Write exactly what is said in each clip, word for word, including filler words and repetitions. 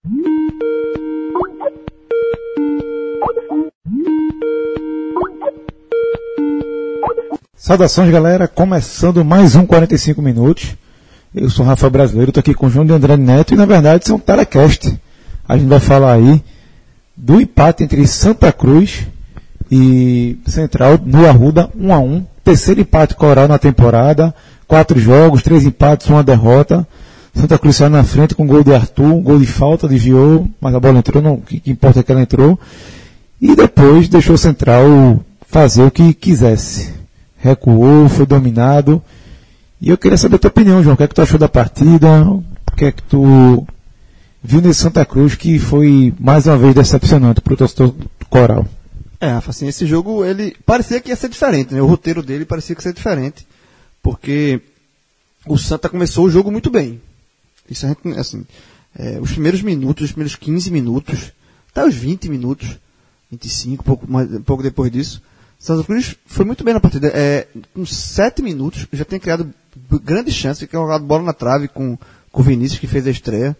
Saudações, galera, começando mais um quarenta e cinco minutos. Eu sou o Rafael Brasileiro, estou aqui com o João de Andrade Neto e na verdade isso é um telecast. A gente vai falar aí do empate entre Santa Cruz e Central no Arruda, um a um. Terceiro empate coral na temporada, quatro jogos, três empates, uma derrota. Santa Cruz saiu na frente com gol de Arthur, gol de falta, desviou, mas a bola entrou, não, o que importa é que ela entrou. E depois deixou o Central fazer o que quisesse. Recuou, foi dominado. E eu queria saber a tua opinião, João. O que é que tu achou da partida? O que é que tu viu nesse Santa Cruz que foi mais uma vez decepcionante para o torcedor coral? É, Rafa, assim, esse jogo, ele parecia que ia ser diferente, né? O roteiro dele parecia que ia ser diferente, porque o Santa começou o jogo muito bem. Isso a gente, assim, é, os primeiros minutos, os primeiros quinze minutos, até os vinte minutos, vinte e cinco, pouco, mais, pouco depois disso, Santa Cruz foi muito bem na partida. É, com sete minutos, já tem criado grande chance, que é jogado bola na trave com, com o Vinícius, que fez a estreia.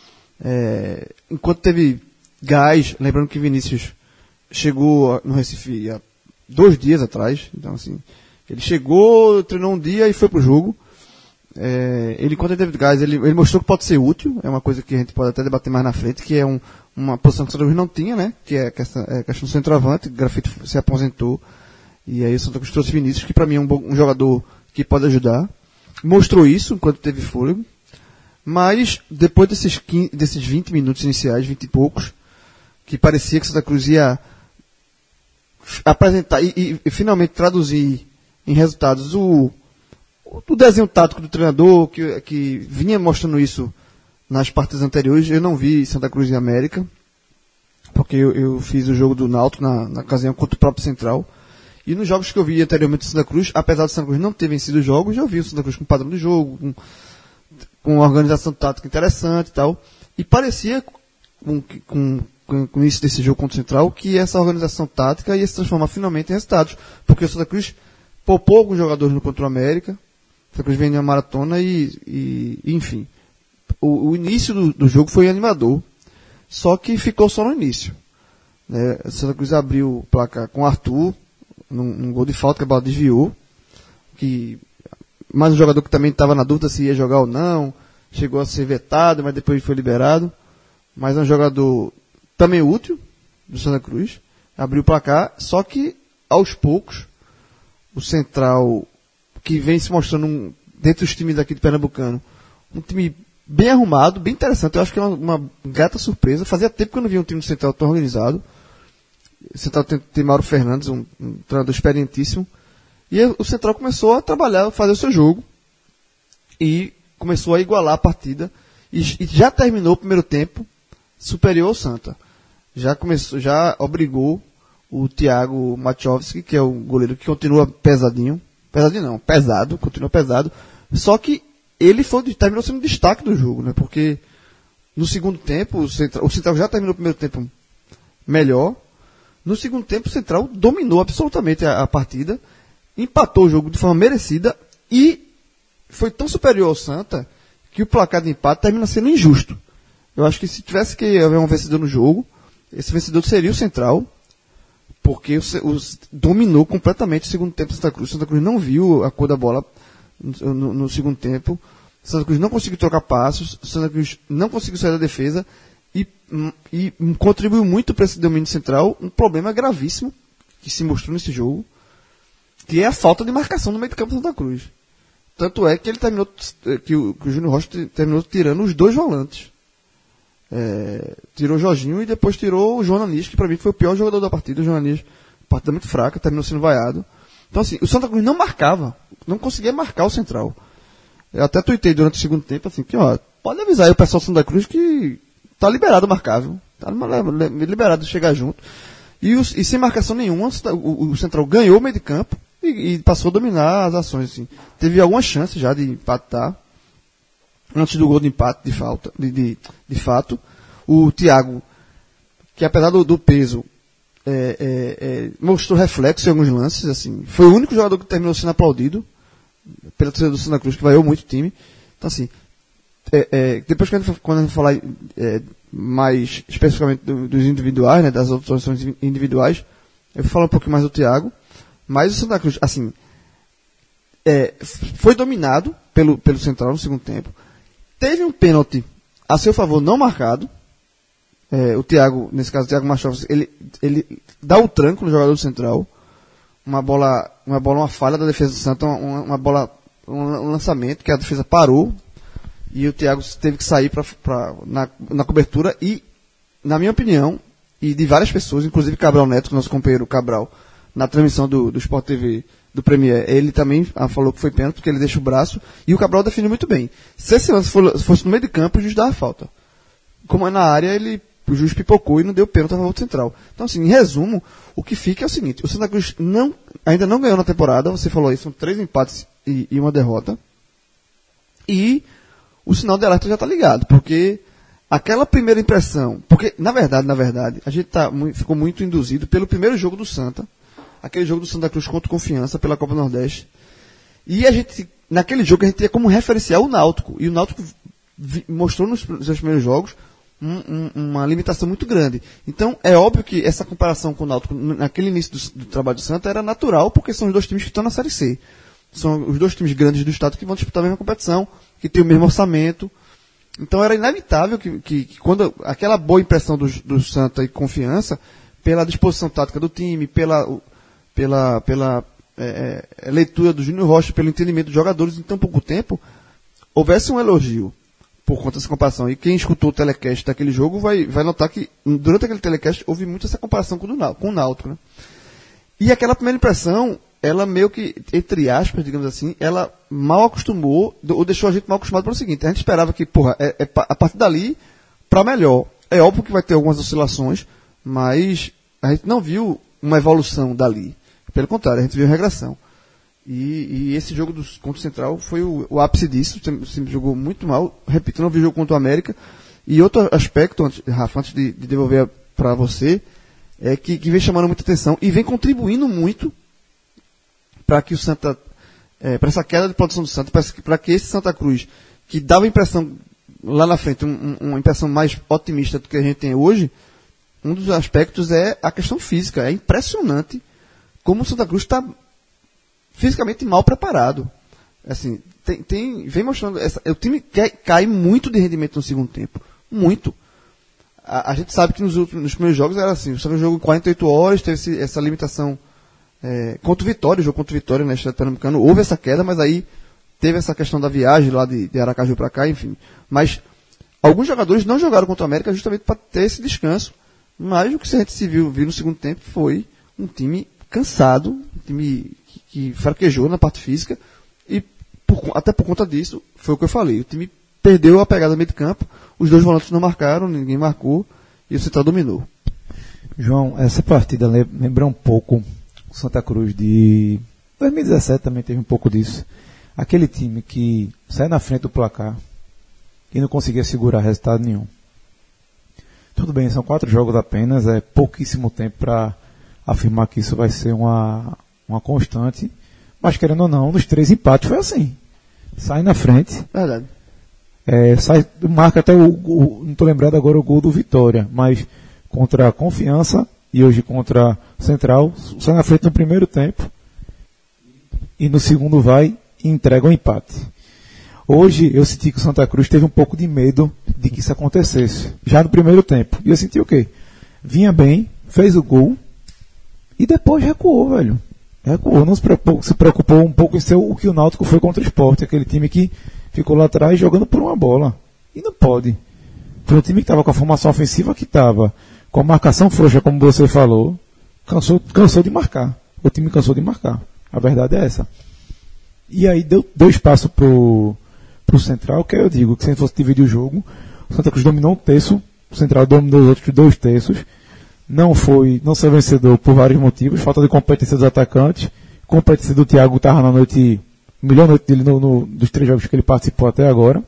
É, enquanto teve gás, lembrando que Vinícius chegou no Recife há dois dias atrás, então assim, ele chegou, treinou um dia e foi pro jogo. É, ele, enquanto ele teve gás, ele, ele mostrou que pode ser útil, é uma coisa que a gente pode até debater mais na frente, que é um, uma posição que o Santa Cruz não tinha, né, que é a questão, é a questão do centroavante. O Grafite se aposentou, e aí o Santa Cruz trouxe Vinícius, que para mim é um, bom, um jogador que pode ajudar. Mostrou isso enquanto teve fôlego, mas depois desses, quinze, desses vinte minutos iniciais, vinte e poucos, que parecia que o Santa Cruz ia apresentar e, e, e finalmente traduzir em resultados o o desenho tático do treinador, que, que vinha mostrando isso nas partidas anteriores. Eu não vi Santa Cruz e América, porque eu, eu fiz o jogo do Náutico na, na ocasião contra o próprio Central. E nos jogos que eu vi anteriormente do Santa Cruz, apesar do Santa Cruz não ter vencido os jogos, já vi o Santa Cruz com padrão de jogo, com, com uma organização tática interessante e tal. E parecia, com, com, com, com isso desse jogo contra o Central, que essa organização tática ia se transformar finalmente em resultados. Porque o Santa Cruz poupou alguns jogadores no contra o América, Santa Cruz vem na maratona e, e enfim, o, o início do, do jogo foi animador, só que ficou só no início. Né? Santa Cruz abriu o placar com o Arthur, num, num gol de falta que a bola desviou, que mais um jogador que também estava na dúvida se ia jogar ou não, chegou a ser vetado, mas depois foi liberado. Mas é um jogador também útil do Santa Cruz, abriu o placar, só que aos poucos o Central, que vem se mostrando um, dentro dos times daqui de Pernambucano, um time bem arrumado, bem interessante. Eu acho que é uma, uma grata surpresa. Fazia tempo que eu não via um time do Central tão organizado. O Central tem, tem Mauro Fernandes, um, um treinador experientíssimo. E o Central começou a trabalhar, a fazer o seu jogo. E começou a igualar a partida. E, e já terminou o primeiro tempo superior ao Santa. Já começou, já obrigou o Thiago Machovski, que é o goleiro que continua pesadinho. Pesadinho não, pesado, continua pesado. Só que ele foi, terminou sendo destaque do jogo, né? Porque no segundo tempo, o Central, o Central já terminou o primeiro tempo melhor. No segundo tempo, o Central dominou absolutamente a, a partida, empatou o jogo de forma merecida e foi tão superior ao Santa que o placar de empate termina sendo injusto. Eu acho que se tivesse que haver um vencedor no jogo, esse vencedor seria o Central, porque o, o, dominou completamente o segundo tempo do Santa Cruz. O Santa Cruz não viu a cor da bola no, no, no segundo tempo. O Santa Cruz não conseguiu trocar passos. O Santa Cruz não conseguiu sair da defesa. E, e contribuiu muito para esse domínio central. Um problema gravíssimo que se mostrou nesse jogo, que é a falta de marcação no meio do campo do Santa Cruz. Tanto é que ele terminou, que o, que o Júnior Rocha terminou tirando os dois volantes. É, tirou o Jorginho e depois tirou o João Anis, que para mim foi o pior jogador da partida. O João Anis, partida muito fraca, terminou sendo vaiado. Então assim, o Santa Cruz não marcava, não conseguia marcar o Central. Eu até tuitei durante o segundo tempo, assim, que ó, pode avisar aí o pessoal do Santa Cruz que tá liberado marcar, viu? Tá liberado de chegar junto. E, os, e sem marcação nenhuma, o, o Central ganhou o meio de campo e, e passou a dominar as ações, assim. Teve algumas chances já de empatar antes do gol de empate de falta, de, de, de fato. O Thiago, que apesar do, do peso, é, é, é, mostrou reflexo em alguns lances, assim. Foi o único jogador que terminou sendo aplaudido pela torcida do Santa Cruz, que vaiou muito o time. Então, assim, é, é, depois que a gente, quando a gente falar é, mais especificamente do, dos individuais, né, das atuações individuais, eu vou falar um pouquinho mais do Thiago, mas o Santa Cruz, assim, é, foi dominado pelo, pelo Central no segundo tempo, teve um pênalti a seu favor não marcado, é, o Thiago, nesse caso o Thiago Machado, ele, ele dá o tranco no jogador do Central, uma bola, uma bola, uma falha da defesa do Santa, uma, uma bola, um lançamento que a defesa parou, e o Thiago teve que sair pra, pra, na, na cobertura e, na minha opinião, e de várias pessoas, inclusive Cabral Neto, nosso companheiro Cabral, na transmissão do, do Sport T V, do Premier, ele também falou que foi pênalti, porque ele deixa o braço, e o Cabral definiu muito bem. Se esse lance fosse no meio de campo, o juiz dava falta. Como é na área, ele, o juiz pipocou e não deu pênalti a favor do Central. Então, assim, em resumo, o que fica é o seguinte, o Santa Cruz não, ainda não ganhou na temporada, você falou aí, são três empates e, e uma derrota, e o sinal de alerta já está ligado, porque aquela primeira impressão, porque na verdade, na verdade, a gente tá, ficou muito induzido pelo primeiro jogo do Santa, aquele jogo do Santa Cruz contra o Confiança pela Copa Nordeste, e a gente, naquele jogo a gente tinha como referencial o Náutico, e o Náutico vi, mostrou nos seus primeiros jogos um, um, uma limitação muito grande. Então é óbvio que essa comparação com o Náutico naquele início do, do trabalho do Santa era natural, porque são os dois times que estão na Série C. São os dois times grandes do estado que vão disputar a mesma competição, que tem o mesmo orçamento. Então era inevitável que, que, que quando aquela boa impressão do, do Santa e Confiança, pela disposição tática do time, pela, pela, pela é, é, leitura do Júnior Rocha, pelo entendimento dos jogadores em tão pouco tempo, houvesse um elogio por conta dessa comparação. E quem escutou o telecast daquele jogo vai, vai notar que durante aquele telecast houve muito essa comparação com o, do, com o Náutico. Né? E aquela primeira impressão, ela meio que, entre aspas, digamos assim, ela mal acostumou, ou deixou a gente mal acostumado para o seguinte, a gente esperava que, porra, é, é a partir dali, para melhor. É óbvio que vai ter algumas oscilações, mas a gente não viu uma evolução dali. Pelo contrário, a gente viu regressão. E, e esse jogo do, contra o Central foi o, o ápice disso, o time jogou muito mal, repito, não vi o jogo contra o América. E outro aspecto, antes, Rafa, antes de, de devolver para você, é que, que vem chamando muita atenção e vem contribuindo muito para que o Santa, é, para essa queda de produção do Santa, para que esse Santa Cruz, que dava a impressão lá na frente, um, um, uma impressão mais otimista do que a gente tem hoje, um dos aspectos é a questão física. É impressionante como o Santa Cruz está fisicamente mal preparado. Assim, tem, tem, vem mostrando, essa, o time cai, cai muito de rendimento no segundo tempo, muito. A, a gente sabe que nos, últimos, nos primeiros jogos era assim, o jogo em quarenta e oito horas, teve esse, essa limitação. É, contra o Vitória, o jogo contra o Vitória, né, estado pernambucano, houve essa queda, mas aí teve essa questão da viagem lá de, de Aracaju para cá, enfim. Mas alguns jogadores não jogaram contra o América justamente para ter esse descanso. Mas o que a gente se viu, viu no segundo tempo foi um time cansado, um time que, que fraquejou na parte física, e por, até por conta disso, foi o que eu falei, o time perdeu a pegada no meio de campo, os dois volantes não marcaram, ninguém marcou, e o Central dominou. João, essa partida lembra um pouco o Santa Cruz de dois mil e dezessete, também teve um pouco disso. Aquele time que sai na frente do placar e não conseguia segurar resultado nenhum. Tudo bem, são quatro jogos apenas, é pouquíssimo tempo para afirmar que isso vai ser uma, uma constante, mas querendo ou não, nos três empates foi assim. Sai na frente. Verdade. É, sai, marca até o, o não estou lembrado agora o gol do Vitória, mas contra a Confiança e hoje contra o Central, sai na frente no primeiro tempo e no segundo vai e entrega o um empate. Hoje eu senti que o Santa Cruz teve um pouco de medo de que isso acontecesse, já no primeiro tempo. E eu senti o quê? Vinha bem, fez o gol e depois recuou, velho. Recuou, não se preocupou, se preocupou um pouco em ser o que o Náutico foi contra o Sport, aquele time que ficou lá atrás jogando por uma bola. E não pode. Foi um time que estava com a formação ofensiva que estava, com a marcação frouxa, como você falou, cansou, cansou de marcar. O time cansou de marcar. A verdade é essa. E aí deu, deu espaço pro, pro Central, que eu digo que se a gente fosse dividir o jogo, o Santa Cruz dominou um terço, o Central dominou os outros dois terços. Não foi, não foi vencedor por vários motivos, falta de competência dos atacantes, competência do Thiago estava na noite, melhor noite dele no, no, dos três jogos que ele participou até agora.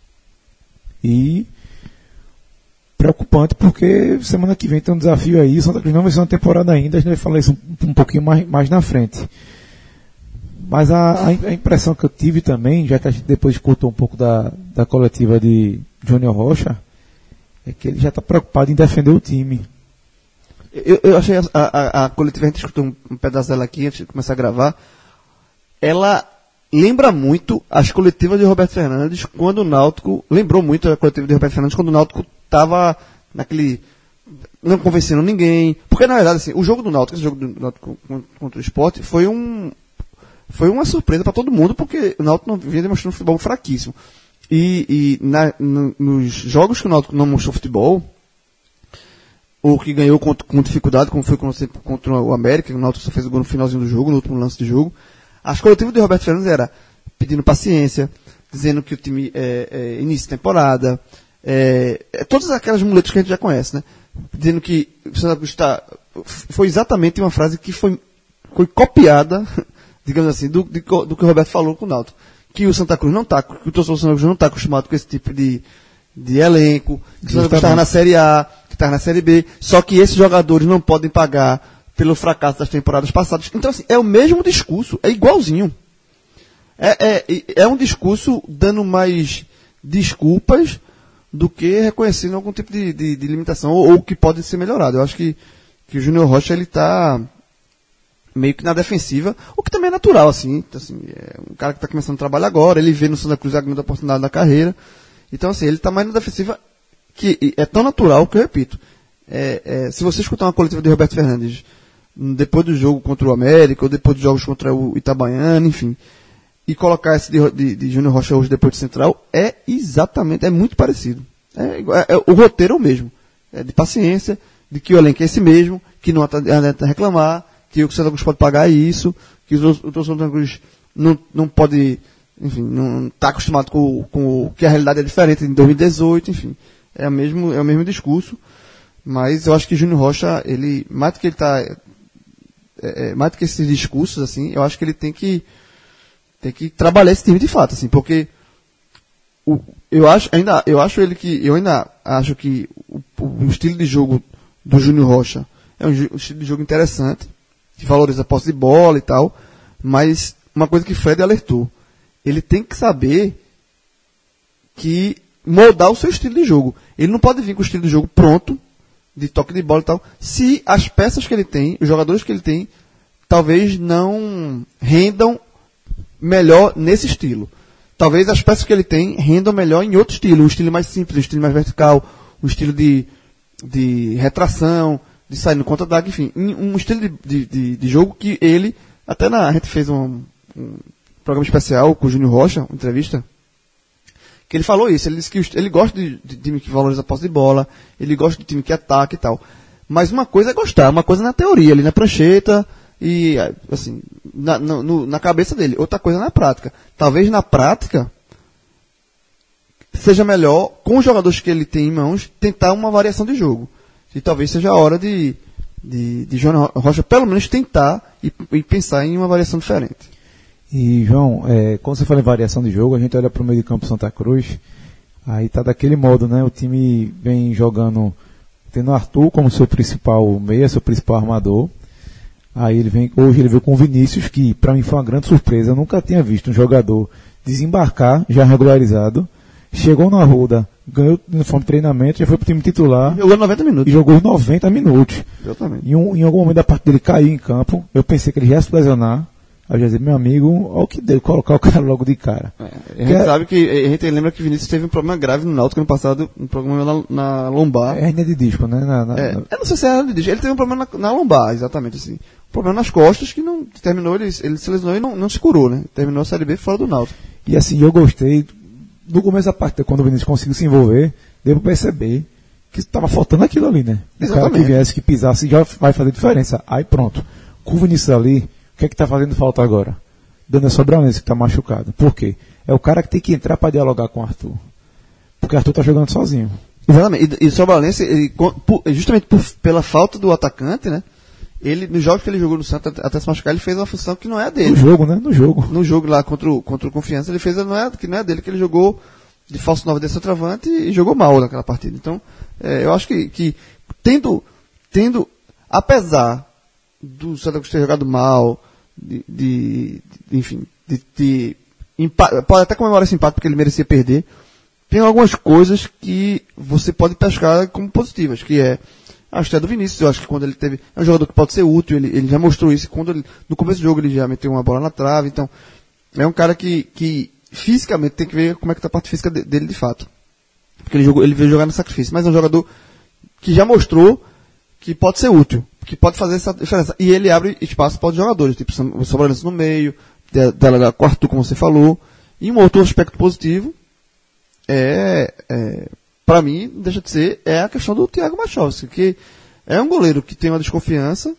E preocupante porque semana que vem tem um desafio aí, o Santa Cruz não venceu uma temporada ainda, a gente vai falar isso um, um pouquinho mais, mais na frente. Mas a, a impressão que eu tive também, já que a gente depois escutou um pouco da, da coletiva de Júnior Rocha, é que ele já está preocupado em defender o time. Eu, eu achei a, a, a coletiva, a gente escutou um, um pedaço dela aqui antes de começar a gravar, ela lembra muito as coletivas de Roberto Fernandes quando o Náutico, lembrou muito a coletiva de Roberto Fernandes quando o Náutico estava naquele, não convencendo ninguém, porque na verdade assim, o jogo do Náutico, esse jogo do Náutico contra o Sport, foi um foi uma surpresa para todo mundo, porque o Náutico não vinha demonstrando um futebol fraquíssimo. E, e na, no, nos jogos que o Náutico não mostrou futebol, ou que ganhou com, com dificuldade, como foi contra o América, o Náutico só fez o gol no finalzinho do jogo, no último lance de jogo. As coletivas de Roberto Fernandes era pedindo paciência, dizendo que o time é, é início de temporada, é, é, todas aquelas muletas que a gente já conhece, né? Dizendo que o Santa Cruz está, foi exatamente uma frase que foi, foi copiada, digamos assim, do, de, do que o Roberto falou com o Náutico. Que o Santa Cruz não está, que o torcedor do Santa Cruz não está acostumado com esse tipo de, de elenco, que o Santa Cruz estava na Série A, que estava na Série B, só que esses jogadores não podem pagar pelo fracasso das temporadas passadas. Então, assim, é o mesmo discurso, é igualzinho. É, é, é um discurso dando mais desculpas do que reconhecendo algum tipo de, de, de limitação, ou, ou que pode ser melhorado. Eu acho que, que o Júnior Rocha, ele está meio que na defensiva, o que também é natural, assim, assim é um cara que está começando a trabalhar agora, ele vê no Santa Cruz a grande oportunidade da carreira, então assim, ele está mais na defensiva, que é tão natural que eu repito, é, é, se você escutar uma coletiva de Roberto Fernandes depois do jogo contra o América, ou depois dos jogos contra o Itabaiana, enfim, e colocar esse de, de, de Júnior Rocha hoje depois de Central, é exatamente, é muito parecido, é, é, é, o roteiro é o mesmo, é de paciência, de que o elenco é esse mesmo, que não adianta reclamar, que o Santa Cruz pode pagar isso, que o torcedor do Santa Cruz não, não pode, enfim, não está acostumado com, com que a realidade é diferente em dois mil e dezoito, enfim, é o mesmo, é o mesmo discurso, mas eu acho que Júnior Rocha, ele, mais do que ele está, é, é, mais do que esses discursos, assim, eu acho que ele tem que, tem que trabalhar esse time de fato, assim, porque o, eu acho, ainda, eu acho ele que, eu ainda acho que o, o estilo de jogo do Júnior Rocha é um, um estilo de jogo interessante, que valoriza a posse de bola e tal, mas uma coisa que Fred alertou, ele tem que saber que moldar o seu estilo de jogo. Ele não pode vir com o estilo de jogo pronto, de toque de bola e tal, se as peças que ele tem, os jogadores que ele tem, talvez não rendam melhor nesse estilo. Talvez as peças que ele tem rendam melhor em outro estilo, um estilo mais simples, um estilo mais vertical, um estilo de, de retração, de sair no contra-ataque, enfim, um estilo de, de, de, de jogo que ele, até na, a gente fez um, um programa especial com o Júnior Rocha, uma entrevista, que ele falou isso, ele disse que ele gosta de, de time que valoriza a posse de bola, ele gosta de time que ataca e tal, mas uma coisa é gostar, uma coisa é na teoria, ali na prancheta, e assim, na, no, na cabeça dele, outra coisa é na prática. Talvez na prática seja melhor, com os jogadores que ele tem em mãos, tentar uma variação de jogo. E talvez seja a hora de, de, de João Rocha, pelo menos, tentar e, e pensar em uma variação diferente. E, João, é, quando você fala em variação de jogo, a gente olha para o meio de campo Santa Cruz, aí tá daquele modo, né? O time vem jogando, tendo o Arthur como seu principal meia, seu principal armador. Aí ele vem, hoje ele veio com o Vinícius, que para mim foi uma grande surpresa. Eu nunca tinha visto um jogador desembarcar, já regularizado, chegou na Arruda, ganhou o uniforme de treinamento, já foi pro time titular. Jogou noventa minutos. E jogou noventa minutos. Exatamente. Em, um, em algum momento da parte dele caiu em campo, eu pensei que ele já ia se lesionar. Aí eu já disse, meu amigo, olha o que deu, colocar o cara logo de cara. É, a gente é, sabe que, a gente lembra que Vinícius teve um problema grave no Náutico ano passado, um problema na, na lombar. É hernia de disco, né? Na, na, é, na... Eu não sei se é hernia de disco, ele teve um problema na, na lombar, exatamente assim. Um problema nas costas que não terminou, ele, ele se lesionou e não, não se curou, né? Terminou a Série B fora do Náutico. E assim, eu gostei, no começo da partida, quando o Vinícius conseguiu se envolver, deu pra perceber que estava faltando aquilo ali, né? O Exatamente. cara que viesse, que pisasse, já vai fazer diferença. Aí pronto, com o Vinícius ali, o que é que tá fazendo falta agora? Dando a Sobranense, que está machucado. Por quê? É o cara que tem que entrar para dialogar com o Arthur. Porque o Arthur está jogando sozinho. Exatamente. E, e o Sobranense, ele, por, justamente por, pela falta do atacante, né? Ele, nos jogos que ele jogou no Santos, até se machucar, ele fez uma função que não é a dele. No jogo, né? No jogo. No jogo lá contra o, contra o Confiança, ele fez não é, que não é dele, que ele jogou de falso nove de centroavante e jogou mal naquela partida. Então, é, eu acho que, que tendo, tendo, apesar do Santa Cruz ter jogado mal, De, de, de, enfim, de, de empate, pode até comemorar esse empate porque ele merecia perder, tem algumas coisas que você pode pescar como positivas, que é a estreia do Vinícius. Eu acho que quando ele teve, é um jogador que pode ser útil, ele, ele já mostrou isso, quando ele, no começo do jogo ele já meteu uma bola na trave, então é um cara que, que fisicamente tem que ver como é que tá a parte física de, dele de fato. Porque ele, jogou, ele veio jogar no sacrifício, mas é um jogador que já mostrou que pode ser útil, que pode fazer essa diferença. E ele abre espaço para os jogadores, tipo o Sobrança no meio, dela com o Arthur, como você falou. E um outro aspecto positivo é, é para mim, deixa de ser, é a questão do Thiago Machovski, que é um goleiro que tem uma desconfiança,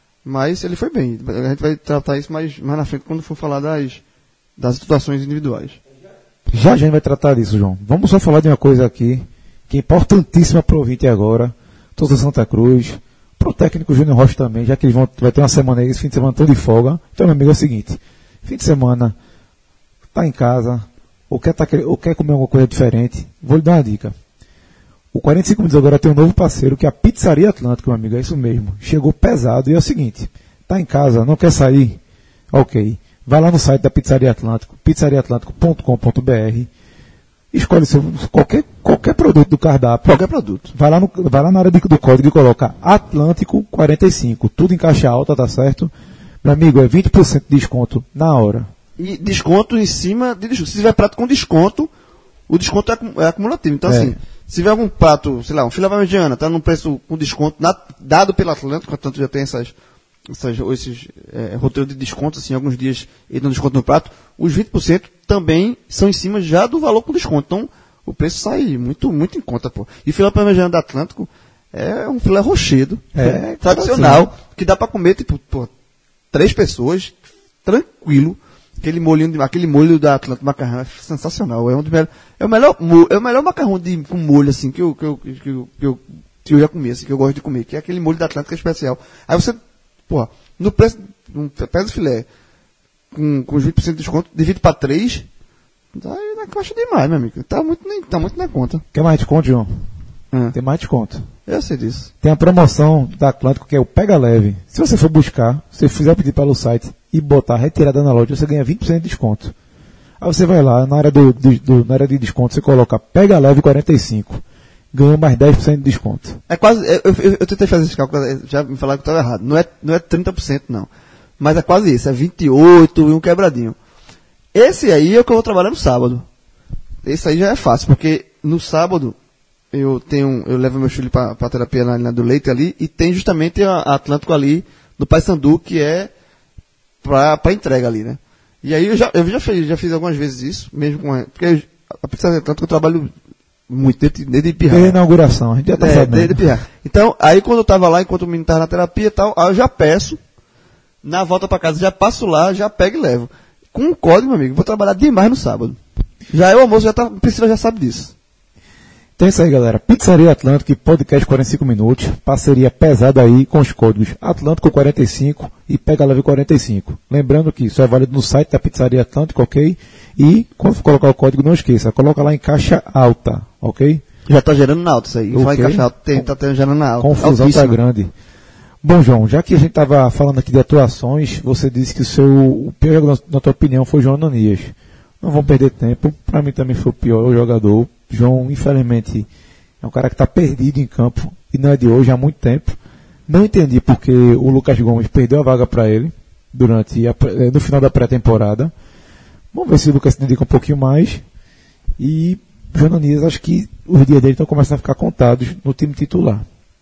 mas ele foi bem. A gente vai tratar isso mais, mais na frente, quando for falar das, das situações individuais. Já já a gente vai tratar disso, João. Vamos só falar de uma coisa aqui, que é importantíssima para o ouvinte agora, todos Santa Cruz, para o técnico Júnior Rocha também, já que eles vão, vai ter uma semana aí, esse fim de semana todo de folga. Então, meu amigo, é o seguinte, fim de semana, tá em casa, ou quer, tá, ou quer comer alguma coisa diferente, vou lhe dar uma dica. O quarenta e cinco minutos agora tem um novo parceiro, que é a Pizzaria Atlântico, meu amigo, é isso mesmo. Chegou pesado, e é o seguinte, tá em casa, não quer sair? Ok. Vai lá no site da Pizzaria Atlântico, pizzaria atlântico ponto com ponto b r, escolhe seu, qualquer, qualquer produto do cardápio. Qualquer produto. Vai lá, no, vai lá na área de, do código e coloca Atlântico quarenta e cinco, tudo em caixa alta, tá certo? Meu amigo, é vinte por cento de desconto na hora. E desconto em cima de desconto. Se tiver prato com desconto, o desconto é, é acumulativo. Então, é. assim, se tiver algum prato, sei lá, um filé parmegiana, tá num preço com desconto na, dado pelo Atlântico, portanto já tem essas, essas, esses é, roteiros de desconto, assim, alguns dias ele dá desconto no prato, os vinte por cento também são em cima já do valor com desconto. Então, o preço sai muito, muito em conta, pô. E filé parmegiana da Atlântico é um filé rochedo, é, é tradicional, assim, que dá pra comer, tipo, pô, três pessoas, tranquilo. Aquele molhinho, aquele molho da Atlântico macarrão é sensacional. É um dos melhores, é o melhor, é o melhor macarrão de, com molho, assim, que eu, que eu, que eu, que eu, que eu já comi, assim, que eu gosto de comer, que é aquele molho da Atlântico especial. Aí você, porra, no preço, um pé de filé, com, com os vinte por cento de desconto, divide para três, aí na caixa demais, meu amigo. Tá muito, tá muito na conta. Quer mais desconto, João? Ah. Tem mais desconto. Eu sei disso. Tem a promoção da Atlântico, que é o Pega Leve. Se você for buscar, se você fizer pedir pelo site e botar retirada na loja, você ganha vinte por cento de desconto. Aí você vai lá, na área, do, do, do, na área de desconto, você coloca Pega Leve quarenta e cinco. Ganha mais dez por cento de desconto. É quase, eu, eu, eu tentei fazer esse cálculo, já me falaram que estava errado. Não é, não é trinta por cento não. Mas é quase isso, é vinte e oito e um quebradinho. Esse aí é o que eu vou trabalhar no sábado. Esse aí já é fácil, porque no sábado eu tenho, eu levo meu filho para a terapia na, na do Leite ali, e tem justamente a, a Atlântico ali no Paysandu, que é para entrega ali, né? E aí eu já, eu já fiz, já fiz algumas vezes isso, mesmo com a, porque a Pizzaria Atlântico eu trabalho muito, desde, desde Pirra. Desde a inauguração, a gente já tá é, sabendo. Desde Pirra. Então, aí quando eu tava lá, enquanto o menino tava na terapia e tal, aí eu já peço, na volta para casa, já passo lá, já pego e levo. Com o código, meu amigo, vou trabalhar demais no sábado. Já é o almoço, já tá, o Priscila já sabe disso. Então é isso aí, galera. Pizzaria Atlântico e Podcast quarenta e cinco minutos. Parceria pesada aí com os códigos Atlântico quarenta e cinco e Pega Leve quarenta e cinco. Lembrando que isso é válido no site da Pizzaria Atlântico, ok? E quando for colocar o código, não esqueça, coloca lá em caixa alta, ok? Já tá gerando na alta isso aí. Okay. Fala em caixa alta, tem, tá tendo gerando na alta. Confusão Altíssima. tá grande. Bom, João, já que a gente estava falando aqui de atuações, você disse que o seu o pior jogador, na tua opinião, foi João Ananias. Não vamos perder tempo. Para mim também foi o pior jogador. João, infelizmente, é um cara que está perdido em campo e não é de hoje, há muito tempo. Não entendi porque o Lucas Gomes perdeu a vaga para ele durante a, no final da pré-temporada. Vamos ver se o Lucas se dedica um pouquinho mais. E João Ananias, acho que os dias dele estão começando a ficar contados no time titular.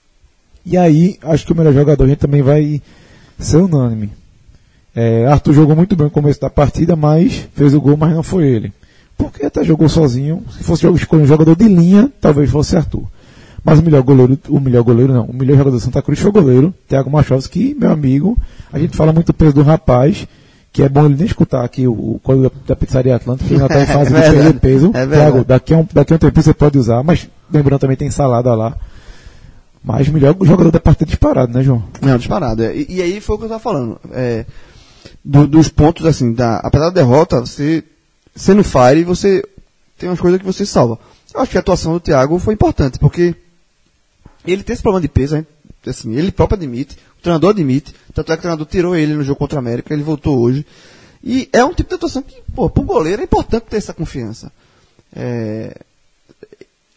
E aí, acho que o melhor jogador a gente também vai ser unânime. É, Arthur jogou muito bem no começo da partida, mas fez o gol, mas não foi ele. Porque até jogou sozinho. Se fosse escolher um jogador de linha, talvez fosse Arthur. Mas o melhor goleiro, o melhor goleiro não, o melhor jogador do Santa Cruz foi o goleiro, Thiago Machovski, meu amigo. A gente fala muito do peso do rapaz, que é bom ele nem escutar aqui o, o código da, da Pizzaria Atlântica, que ele já está em fase é de perder peso. É Thiago, daqui a, um, daqui a um tempo você pode usar, mas lembrando também tem salada lá. Mas o melhor jogador da partida disparado, né, João? Não, disparado. É. E, e aí foi o que eu estava falando. É, do, dos pontos, assim, da, apesar da derrota, você, sendo fire, você tem umas coisas que você salva. Eu acho que a atuação do Thiago foi importante, porque ele tem esse problema de peso, hein? Assim, ele próprio admite, o treinador admite, tanto é que o treinador tirou ele no jogo contra a América, ele voltou hoje. E é um tipo de atuação que, pô, pro goleiro é importante ter essa confiança. É,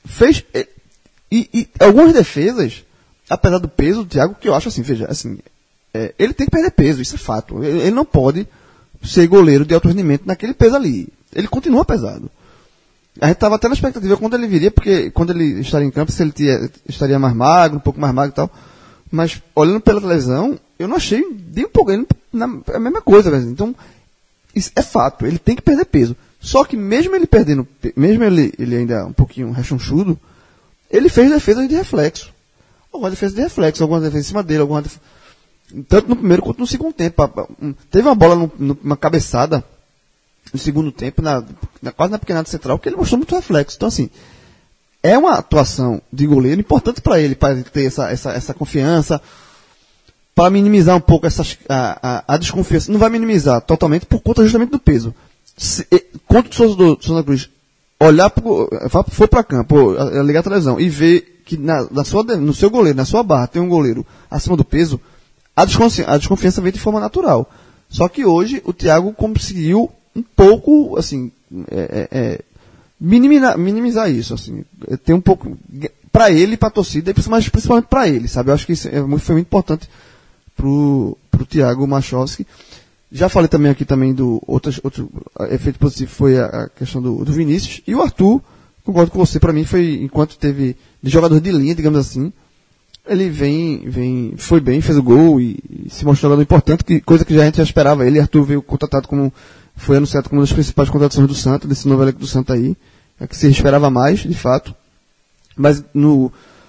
fez, e, e, e algumas defesas, apesar do peso do Thiago, que eu acho assim, veja, assim, é, ele tem que perder peso, isso é fato. Ele, ele não pode ser goleiro de alto rendimento naquele peso ali. Ele continua pesado. A gente estava até na expectativa quando ele viria, porque quando ele estaria em campo, se ele tinha, estaria mais magro, um pouco mais magro e tal. Mas, olhando pela televisão, eu não achei nem um pouco, ele, na, é a mesma coisa, velho. Então, isso é fato, ele tem que perder peso. Só que mesmo ele perdendo, mesmo ele, ele ainda um pouquinho rechonchudo, ele fez defesas de reflexo. Alguma defesa de reflexo, alguma defesa em cima dele, alguma defesa, tanto no primeiro quanto no segundo tempo. Teve uma bola, no, numa cabeçada, no segundo tempo, na, na, quase na pequena central, que ele mostrou muito reflexo. Então, assim, é uma atuação de goleiro importante para ele, para ele ter essa, essa, essa confiança, para minimizar um pouco essas, a, a, a desconfiança. Não vai minimizar totalmente por conta justamente do peso. Se, quando o Souza do Santa Cruz olhar, pro, for para campo, ligar a televisão e ver que na, na sua, no seu goleiro, na sua barra, tem um goleiro acima do peso, a desconfiança, a desconfiança vem de forma natural. Só que hoje o Thiago conseguiu um pouco, assim, é, é, minimizar, minimizar isso, assim, tem um pouco, para ele, para a torcida, mas principalmente para ele, sabe? Eu acho que isso é muito, foi muito importante pro, pro Thiago Machowski. Já falei também aqui também do outro, outro efeito positivo foi a, a questão do, do Vinícius, e o Arthur, concordo com você, para mim foi, enquanto teve de jogador de linha, digamos assim, ele vem, vem, foi bem, fez o gol e, e se mostrou um jogador importante, que, coisa que já a gente já esperava. Ele, Arthur, veio contratado como, foi anunciado como uma das principais contratações do Santa, desse novo elenco do Santa aí, é que se esperava mais, de fato, mas no,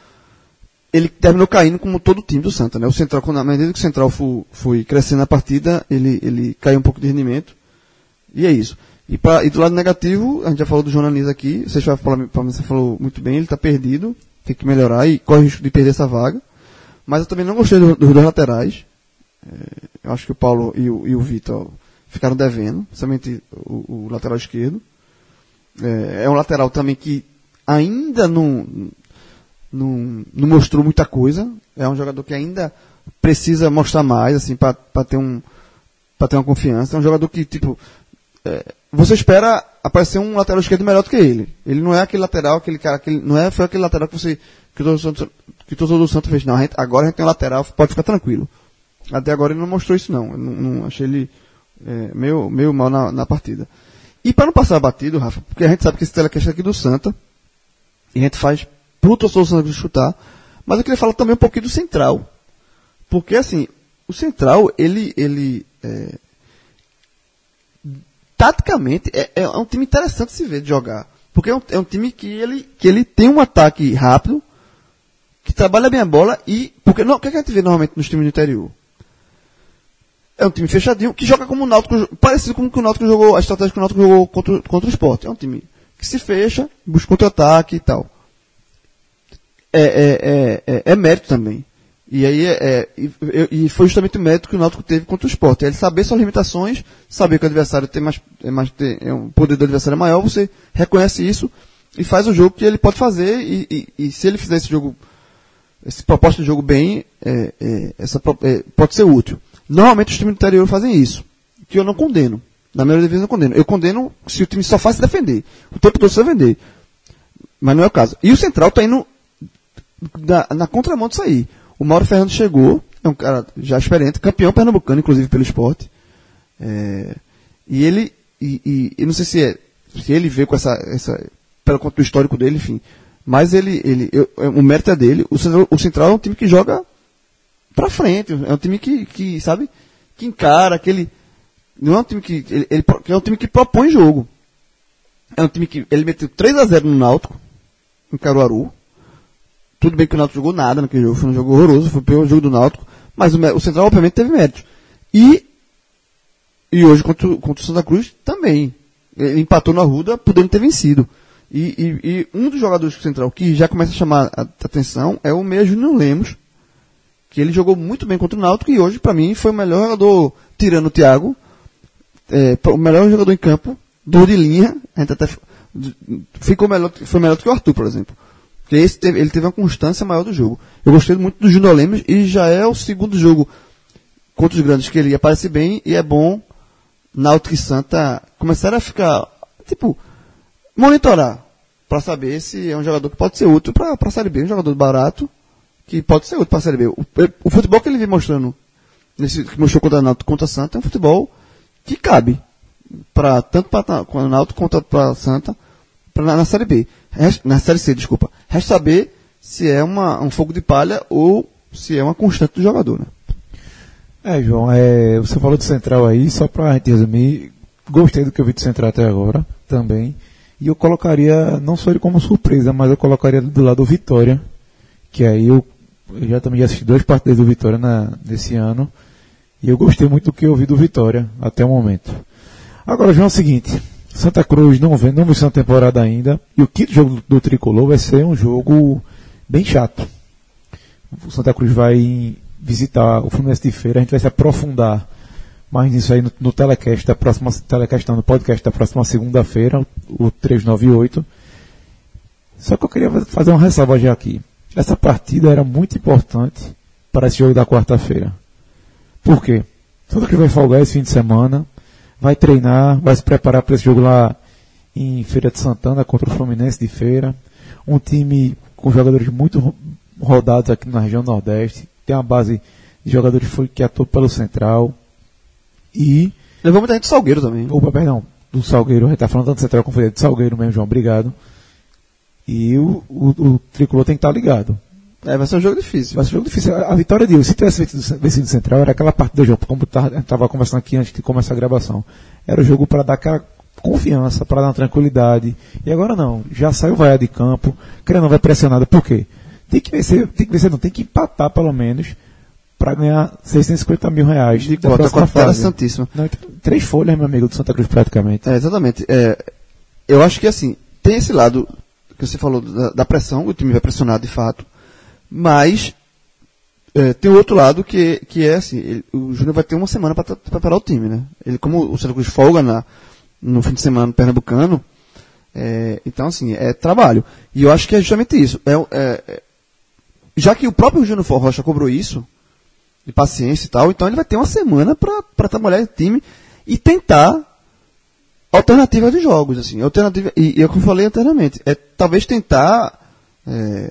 ele terminou caindo como todo o time do Santa, né? O Central, quando, na medida que o Central foi, foi crescendo na partida, ele, ele caiu um pouco de rendimento, e é isso. E, pra, e do lado negativo, a gente já falou do João Anísio aqui, você já falou, você falou muito bem, ele está perdido, tem que melhorar e corre o risco de perder essa vaga. Mas eu também não gostei do, dos dois laterais. É, eu acho que o Paulo e o, e o Vitor ficaram devendo, principalmente o, o lateral esquerdo. É, é um lateral também que ainda não, não, não mostrou muita coisa. É um jogador que ainda precisa mostrar mais, assim, para ter, um, ter uma confiança. É um jogador que, tipo, é, você espera aparecer um lateral esquerdo melhor do que ele. Ele não é aquele lateral, aquele cara, aquele, não é, foi aquele lateral que você, que o torcedor que do Santos fez. Não, a gente, agora a gente tem um lateral, pode ficar tranquilo. Até agora ele não mostrou isso não. Eu não, não achei ele é, meio, meio mal na, na partida. E para não passar batido, Rafa, porque a gente sabe que esse telecast é aqui do Santa, e a gente faz pro torcedor do Santa chutar, mas eu queria falar também um pouquinho do Central. Porque assim, o Central, ele, ele, é, taticamente, é, é um time interessante de se ver de jogar. Porque é um, é um time que ele, que ele tem um ataque rápido, que trabalha bem a bola e... Porque não, o que a gente vê normalmente nos times do interior? É um time fechadinho, que joga como o Náutico, parecido com o que o Náutico jogou, a estratégia que o Náutico jogou contra, contra o Sport. É um time que se fecha, busca contra-ataque e tal. É, é, é, é, é mérito também. E aí é, é e, e foi justamente o mérito que o Náutico teve contra o Sport. É ele saber suas limitações, saber que o adversário tem mais, é mais tem, é um poder do adversário maior, você reconhece isso e faz o jogo que ele pode fazer, e, e, e se ele fizer esse jogo, esse proposta de jogo bem, é, é, essa, é, pode ser útil. Normalmente os times do interior fazem isso, que eu não condeno. Na maioria das vezes eu não condeno. Eu condeno se o time só faz se defender. O tempo todo se defender. Mas não é o caso. E o Central está indo na, na contramão disso aí. O Mauro Fernando chegou, é um cara já experiente, campeão pernambucano, inclusive, pelo esporte. É, e ele, e, e, e não sei se, é, se ele vê com essa, essa pelo conta do histórico dele, enfim. Mas ele, ele eu, o mérito é dele. O Central, o Central é um time que joga pra frente. É um time que, que sabe, que encara, que ele, não é um time que, ele, ele, é um time que propõe jogo. É um time que, ele meteu três a zero no Náutico, em Caruaru. Tudo bem que o Náutico jogou nada naquele jogo, foi um jogo horroroso, foi o pior jogo do Náutico, mas o, o Central obviamente teve mérito. E, e hoje contra, contra o Santa Cruz também. Ele empatou na Arruda, podendo ter vencido. E, e, e um dos jogadores do Central que já começa a chamar a atenção é o meia Júnior Lemos, que ele jogou muito bem contra o Náutico e hoje, para mim, foi o melhor jogador, tirando o Thiago, é, o melhor jogador em campo, dor de linha, a gente até ficou melhor, foi melhor do que o Arthur, por exemplo. Porque esse teve, ele teve uma constância maior do jogo. Eu gostei muito do Júnior Lemos e já é o segundo jogo contra os grandes que ele aparece bem e é bom Náutico e Santa começaram a ficar, tipo, monitorar. para saber se é um jogador que pode ser útil para a Série B, um jogador barato que pode ser útil para a Série B. O, o futebol que ele vem mostrando, nesse, que mostrou contra o Náutico contra a Santa, é um futebol que cabe pra, tanto para o Náutico quanto para a Santa pra, na, na Série B. Resta, na Série C, desculpa. Resta saber se é uma, um fogo de palha ou se é uma constante do jogador, né? É, João, é, você falou do Central aí, só para a gente resumir, gostei do que eu vi do Central até agora, também, e eu colocaria, não só ele como surpresa, mas eu colocaria do lado do Vitória, que aí eu, eu já também já assisti dois partidos do Vitória na, nesse ano, e eu gostei muito do que eu vi do Vitória até o momento. Agora, João, é o seguinte, Santa Cruz não vem, não venceu a temporada ainda, e o quinto jogo do, do Tricolor vai ser um jogo bem chato. O Santa Cruz vai visitar o Fluminense de Feira, a gente vai se aprofundar mais nisso aí no, no telecast da próxima, telecast não, no podcast da próxima segunda-feira, o trezentos e noventa e oito. Só que eu queria fazer uma ressalva já aqui. Essa partida era muito importante para esse jogo da quarta-feira. Por quê? Santa Cruz vai folgar esse fim de semana, vai treinar, vai se preparar para esse jogo lá em Feira de Santana contra o Fluminense de Feira. Um time com jogadores muito rodados aqui na região Nordeste. Tem uma base de jogadores que atuam pelo Central. E. Levou muita gente do Salgueiro também. Opa, perdão, do Salgueiro. A gente está falando tanto do Central como do Salgueiro mesmo, João. Obrigado. E o, o, o Tricolor tem que estar ligado. É, vai ser um jogo difícil. Vai ser um jogo difícil. A, a vitória de hoje, se tivesse vencido, vencido o Central, era aquela parte do jogo, como a gente estava conversando aqui antes de começar a gravação. Era o jogo para dar aquela confiança, para dar uma tranquilidade. E agora não. Já saiu vaiado de campo. Querendo não, vai pressionado. Por quê? Tem que vencer, tem que vencer, não, tem que empatar pelo menos para ganhar seiscentos e cinquenta mil reais de cota com a fase. Santíssima. Não, três folhas, meu amigo, do Santa Cruz praticamente. É, exatamente. É, eu acho que assim, tem esse lado que você falou da, da pressão, o time vai pressionar de fato, mas é, tem o outro lado que, que é assim, ele, o Júnior vai ter uma semana para preparar o time, né? Ele, como o Santa Cruz folga na, no fim de semana no Pernambucano, é, então assim, é trabalho. E eu acho que é justamente isso. É, é, já que o próprio Júnior Rocha cobrou isso, de paciência e tal, então ele vai ter uma semana para trabalhar o time e tentar alternativas de jogos, assim, alternativa, e, e é o que eu falei anteriormente, é talvez tentar é,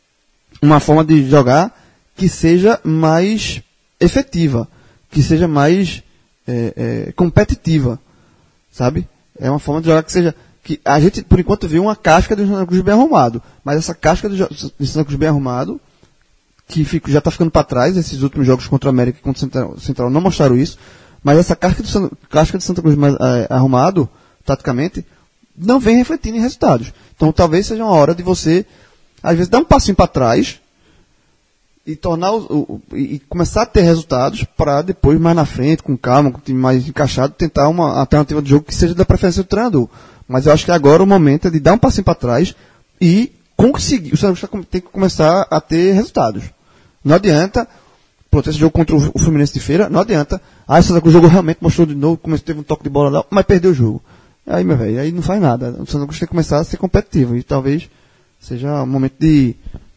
uma forma de jogar que seja mais efetiva, que seja mais é, é, competitiva, sabe? É uma forma de jogar que seja, que a gente, por enquanto, viu uma casca do Santa Cruz bem arrumado, mas essa casca do Santa Cruz bem arrumado que fico, já está ficando para trás, esses últimos jogos contra o América e contra o Central, Central não mostraram isso, mas essa casca, do, casca de Santa Cruz mais, é, arrumado, taticamente, não vem refletindo em resultados. Então talvez seja uma hora de você, às vezes, dar um passinho para trás e tornar o, o, e começar a ter resultados para depois, mais na frente, com calma, com o time mais encaixado, tentar uma alternativa de jogo que seja da preferência do treinador. Mas eu acho que agora o momento é de dar um passinho para trás e conseguir, o Santa Cruz tem que começar a ter resultados. Não adianta, pronto, esse jogo contra o Fluminense de Feira, não adianta. Ah, o jogo realmente mostrou de novo, começou, teve um toque de bola lá, mas perdeu o jogo. Aí, meu velho, aí não faz nada. O Santa Cruz tem que começar a ser competitivo. E talvez seja o momento de,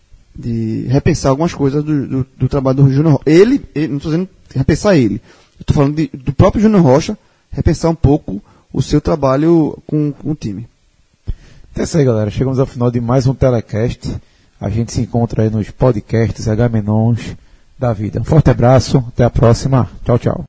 de repensar algumas coisas do, do, do trabalho do Júnior Rocha. Ele, ele, não estou dizendo repensar ele. Eu estou falando de, do próprio Júnior Rocha, repensar um pouco o seu trabalho com, com o time. Então é isso aí, galera. Chegamos ao final de mais um telecast. A gente se encontra aí nos podcasts H-Menons da vida. Um forte abraço, até a próxima. Tchau, tchau.